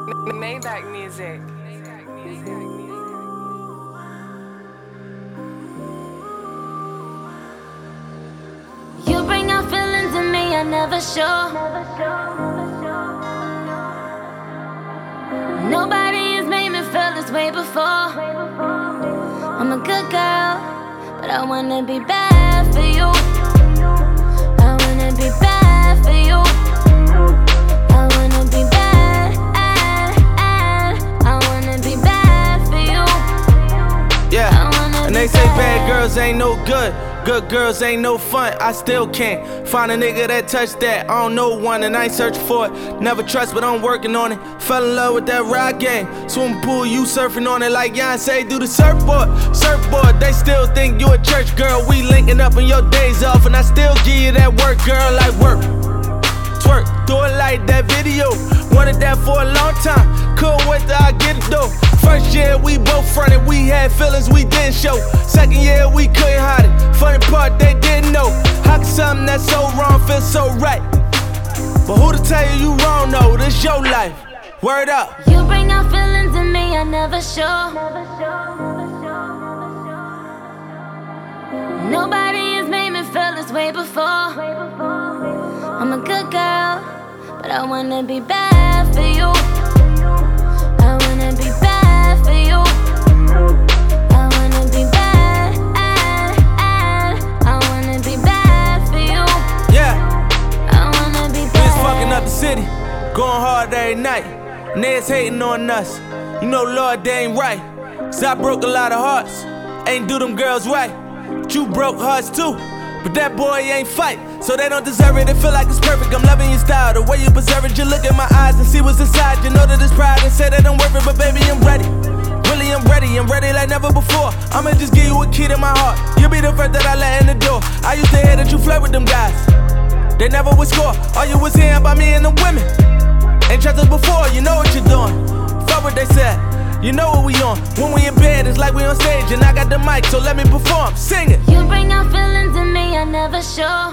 Maybach music. You bring out feelings in me I never show. Nobody has made me feel this way before. I'm a good girl, but I wanna be bad for you. I wanna be bad for you. I wanna be bad. I wanna be bad for you. Yeah, and they say bad girls ain't no good. Good girls ain't no fun, I still can't find a nigga that touched that. I don't know one and I ain't searching for it. Never trust, but I'm working on it. Fell in love with that ride game. Swimming pool, you surfing on it like Beyonce do the surfboard. Surfboard, they still think you a church girl. We linking up on your days off, and I still give you that work, girl, like work. Twerk, do it like that video. Wanted that for a long time. Couldn't wait till I get it though. First year we both fronted, we had feelings we didn't show. Second year we couldn't hide it. Funny part they didn't know. How can something that's so wrong feel so right? But who to tell you wrong? No, this your life. Word up. You bring out feelings in me I never show. Nobody has made me feel this way before. I'm a good girl, but I wanna be bad for you. I wanna be bad for you. I wanna be bad. I wanna be bad for you. Yeah. I wanna be We was bad. fucking up the city, going hard every night. Niggas hating on us. You know, Lord, they ain't right. 'Cause I broke a lot of hearts. Ain't do them girls right. But you broke hearts too. But that boy ain't fight, so they don't deserve it. It feel like it's perfect. I'm loving your style, the way you preserve it. You look in my eyes and see what's inside. You know that it's pride and say that I'm worth it, but baby, I'm ready. Really, I'm ready like never before. I'ma just give you a key to my heart. You'll be the first that I let in the door. I used to hear that you flirt with them guys. They never would score. All you was hearing about me and the women. Ain't trusted before, you know what you're doing. Fuck what they said, you know what we on. When we in bed, it's like we on stage and I got the mic, so let me perform, sing it. You bring out feelings in me I never show.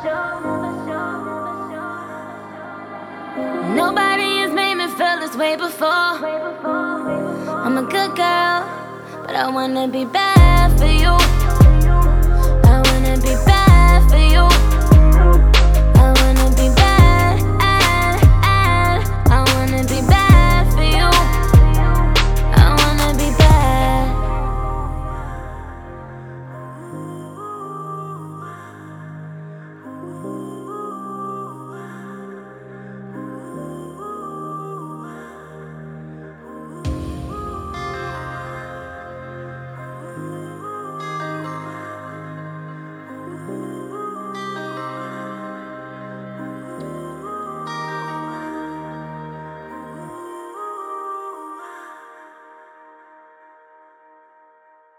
Nobody has made me feel this way before. I'm a good girl, but I wanna be bad for you.